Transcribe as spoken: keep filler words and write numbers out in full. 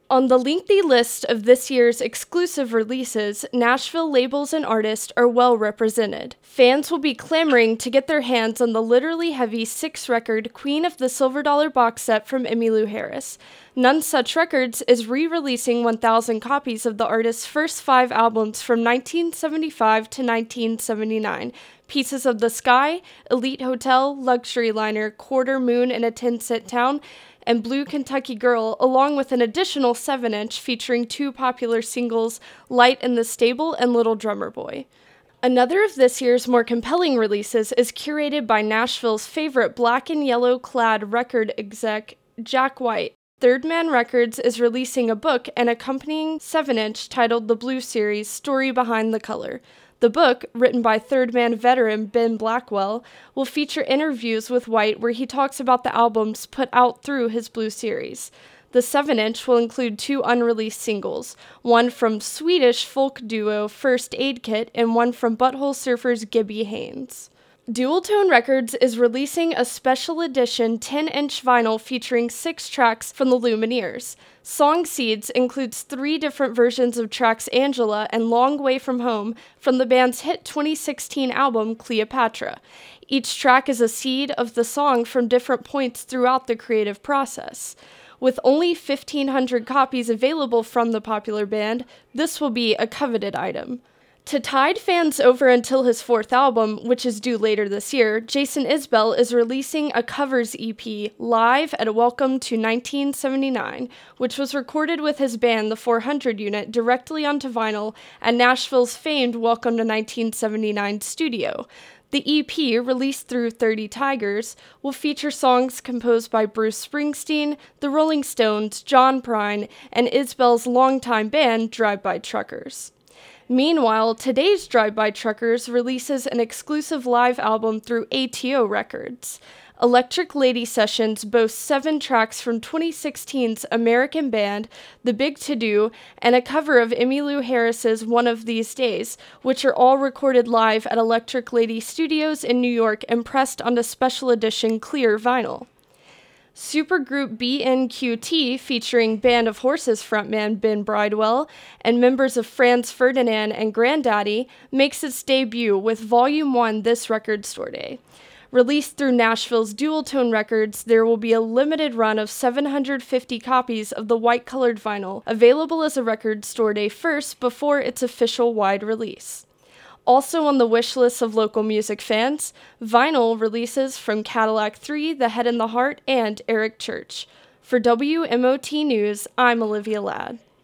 On the lengthy list of this year's exclusive releases, Nashville labels and artists are well represented. Fans will be clamoring to get their hands on the literally heavy six-record Queen of the Silver Dollar box set from Emmylou Harris. None Such Records is re-releasing one thousand copies of the artist's first five albums from nineteen seventy-five to nineteen seventy-nine. Pieces of the Sky, Elite Hotel, Luxury Liner, Quarter Moon in a Tin-Cent Town, and Blue Kentucky Girl, along with an additional seven inch featuring two popular singles, Light in the Stable and Little Drummer Boy. Another of this year's more compelling releases is curated by Nashville's favorite black and yellow clad record exec, Jack White. Third Man Records is releasing a book and accompanying seven inch titled The Blue Series, Story Behind the Color. The book, written by Third Man veteran Ben Blackwell, will feature interviews with White where he talks about the albums put out through his Blue Series. The seven inch will include two unreleased singles, one from Swedish folk duo First Aid Kit and one from Butthole Surfers' Gibby Haynes. Dual Tone Records is releasing a special edition ten inch vinyl featuring six tracks from the Lumineers. Song Seeds includes three different versions of tracks Angela and Long Way From Home from the band's hit twenty sixteen album Cleopatra. Each track is a seed of the song from different points throughout the creative process. With only fifteen hundred copies available from the popular band, this will be a coveted item. To tide fans over until his fourth album, which is due later this year, Jason Isbell is releasing a covers E P, Live at Welcome to nineteen seventy-nine, which was recorded with his band, the four hundred Unit, directly onto vinyl at Nashville's famed Welcome to nineteen seventy-nine studio. The E P, released through thirty Tigers, will feature songs composed by Bruce Springsteen, the Rolling Stones, John Prine, and Isbell's longtime band, Drive-By Truckers. Meanwhile, today's Drive-By Truckers releases an exclusive live album through A T O Records. Electric Lady Sessions boasts seven tracks from twenty sixteen's American band, The Big To Do, and a cover of Emmylou Harris's One of These Days, which are all recorded live at Electric Lady Studios in New York and pressed onto special edition clear vinyl. Supergroup B N Q T, featuring Band of Horses frontman Ben Bridewell and members of Franz Ferdinand and Grandaddy, makes its debut with Volume one this Record Store Day. Released through Nashville's Dual Tone Records, there will be a limited run of seven hundred fifty copies of the white-colored vinyl, available as a Record Store Day first before its official wide release. Also on the wish list of local music fans, vinyl releases from Cadillac three, The Head and the Heart, and Eric Church. For W M O T News, I'm Olivia Ladd.